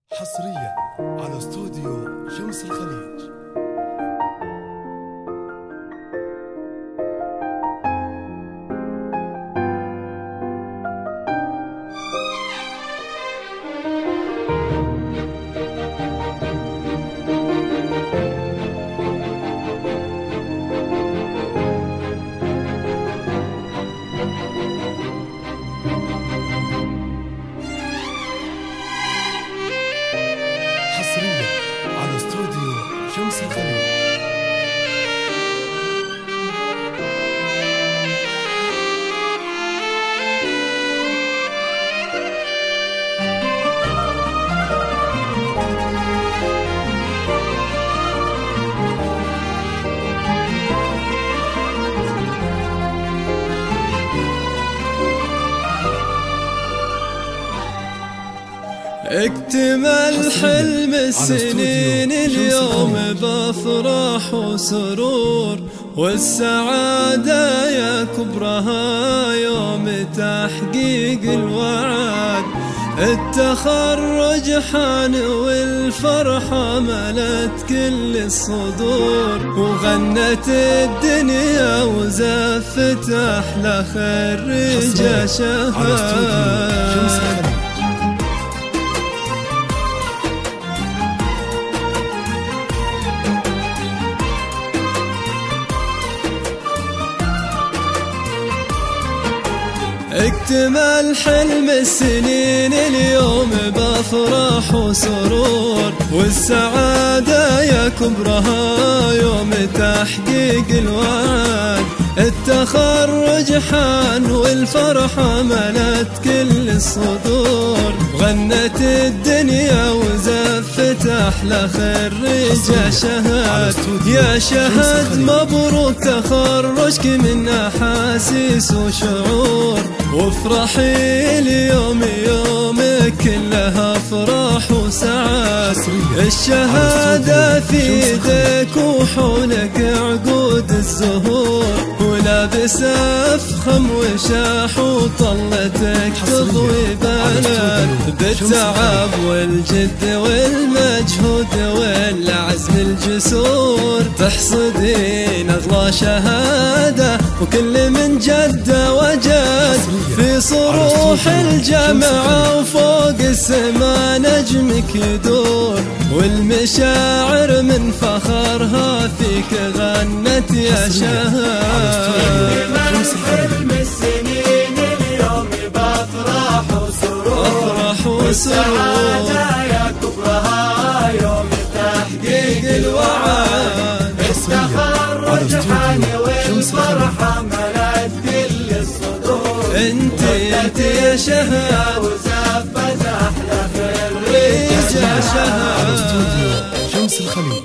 حصريا على استوديو شمس الخليج. حصريا على استوديو شمس الخليج. اكتمل حلم السنين اليوم بافراح وسرور، والسعادة يا كبرها يوم تحقيق الوعد. التخرج حان والفرحة ملت كل الصدور، وغنت الدنيا وزفت أحلى خريجة شهاد. اكتمل حلم السنين اليوم بافراح وسرور، والسعادة يا كبرها يوم تحقيق الوعد. التخرج حان والفرحة ملت كل الصدور، غنت الدنيا وزفت أحلى خريجة شهاد. يا شهاد مبروك تخرجك من أحاسيس وشعور، وافرحي اليوم يومك كلها افراح وسعاد. الشهادة في يدك وحولك عقود الزهور، ولابس افخم وشاح وطلتك تضوي بلد. بالتعب والجد والمجهود والعزم الجسور، تحصدين اغلى شهادة وكل من جد وجد. في صروح الجامعة وفوق السما نجمك يدور، والمشاعر من فخرها فيك غنت يا شهاد. حلم السنين اليوم بافراح وسرور، والسعادة يا كبرها يوم تحقيق الوعد. التخرج حان والفرحة ملت كل الصدور، انت يا شهاد وزفت احلى خريجة على استوديو شمس الخليج.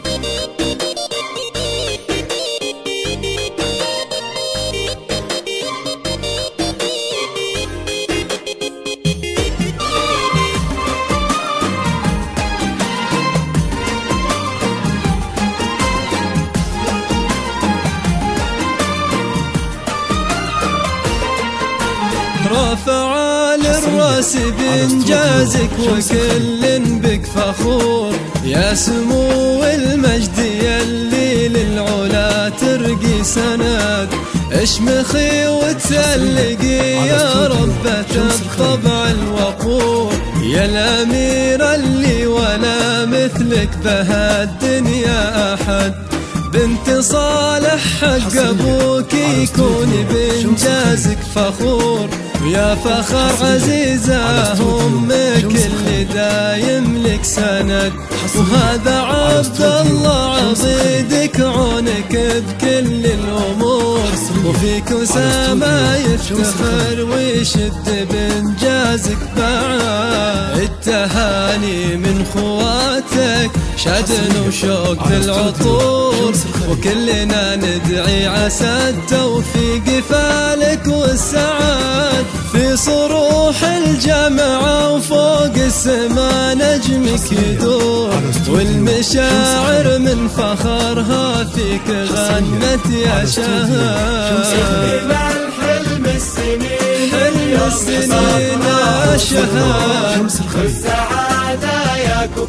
رافع للراس بإنجازك وكل بك فخور، يا سمو المجد يلي للعلا ترقي سند. اشمخي وتسلقي يا ربة الطبع الوقور، يا الأميرة اللي ولا مثلك بها الدنيا أحد. بنت صالح حق أبوك يكون بإنجازك فخور، يا فخر عزيزة أمك اللي دايم لك سند. وهذا عبد الله عضيدك عونك بكل الأمور، وفيك أسامة يفتخر ويشد بإنجازك بعد. التهاني من خواتك شدن وشوق في العطور، وكلنا ندعي عسى التوفيق فالك والسعاد. في صروح الجامعة وفوق السما نجمك يدور، والمشاعر من فخرها فيك غنت يا شهاد. حلم السنين حلم السنين يا شهاد، والسعادة يا كبرها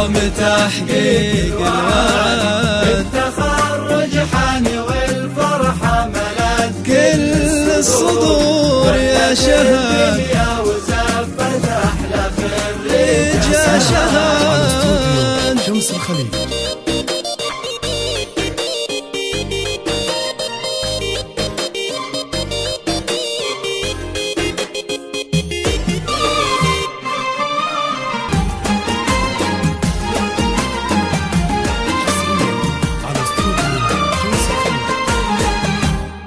يوم تحقيق الوعد. التخرج حاني والفرحة ملت كل الصدور يا شهد يا وزفت أحلى خريج يا شهد شمس الخليج.